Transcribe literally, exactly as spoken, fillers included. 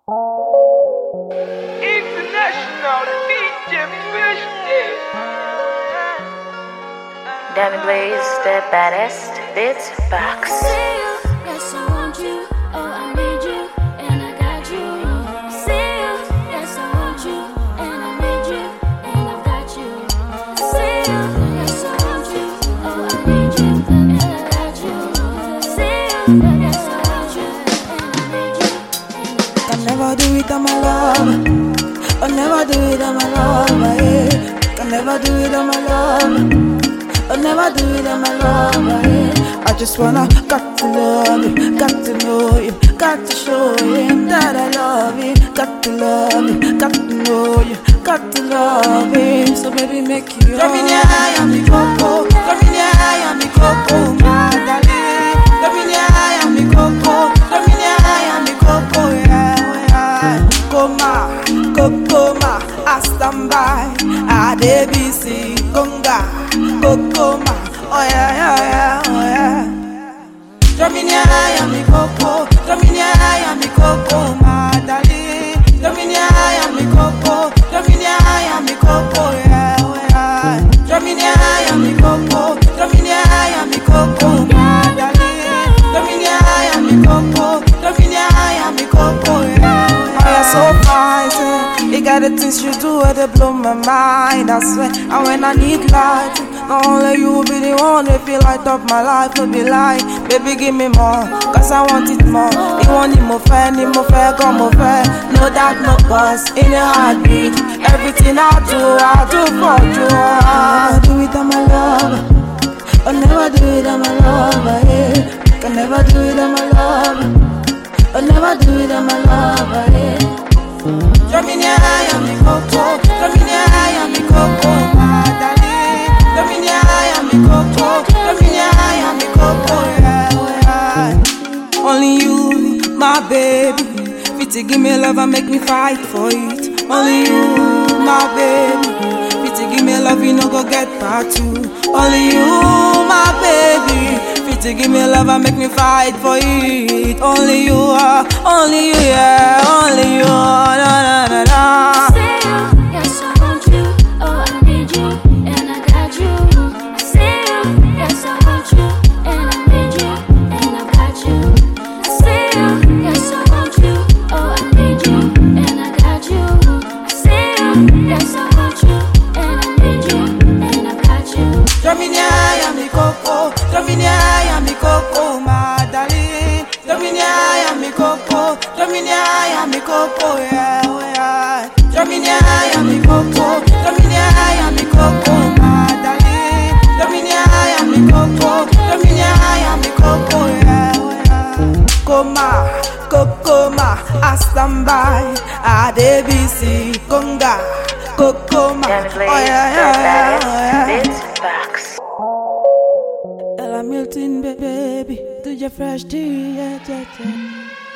International D J Fish Dick. Danny Blaze, the baddest beatbox. Yes, I want you. Oh, I need you, and I got you. See you. Yes, I want you, and I need you, and I got you. See you. Yes, I want you. Oh, I need you, and I got you. See you. Yes, I want you, and I need you, and I got you. Can never do it on my love. I'll never do it on my love. Yeah. Can never do it on my love. I'll never do it on my love. Yeah. I just wanna got to love you, got to know you, got to show him that I love him. Got to love you, got to know you, got to love him. So baby, make you love me. I am the coco, love me. I am the coco, my darling. Love me, I am the coco, love me. I am the coco, yeah, yeah. Coma, cocoma, I stand by. I D B C, conga, cocoma, oh yeah, yeah, yeah, oh yeah. Dominia, I am the coco. Dominia, I am the coco, my darling. Dominia, I am the coco. Dominia, I am the coco, yeah, oh yeah. Dominia, I am the coco. Dominia, I am the coco, my darling. Dominia, I am the coco. Dominia, I am the coco, yeah, oh yeah. Oh, you're so fine, eh? You got the things you do where they blow my mind, I swear. And when I need light, not only you be the one if you light up my life, no be lie. Baby, give me more, cause I want it more. You want it more fair, need more fair, come more fair. No doubt, no pause, in a heartbeat. Everything I do, I do for you. I'll do it on my love. I'll never do it on my love, yeah. Can never do it on my love. I'll never do it on my love, yeah. Dominia, I am the coco. Dominia, I am the coco, my darling. Dominia, I am the coco. Dominia, I am the coco, yeah, yeah. Only you, my baby. Fit to give me love and make me fight for it. Only you, my baby. Fit to give me love, you no go get part two. Only you, my baby. Fit to give me love and make me fight for it. Only you, uh, only you, yeah, only you, na na na na. See you, yes I want you, oh I need you, and I got you. I see you, yes I want you, and I need you, and I got you. I see you, yes I want you, oh I need you, and I got you. I see you, yes I want you, and I need you, and I got you. Dominia, I am the coco. Dominia, I am the coco, my darling. Dominia, I am the coco. Dominia, I am the coco, yeah, oh yeah. Dominia, I am the coco. Dominia, I am the coco, my darling. Dominia, I am the coco. Dominia, I am the coco, yeah, oh yeah. Coma, cocoma, I stand by. I D B C, conga, cocoma, Danny Blaze, oh yeah, the yeah, yeah, oh baddest yeah. beatbox. Ella Milton, baby, do your fresh tea, yeah, yeah, yeah.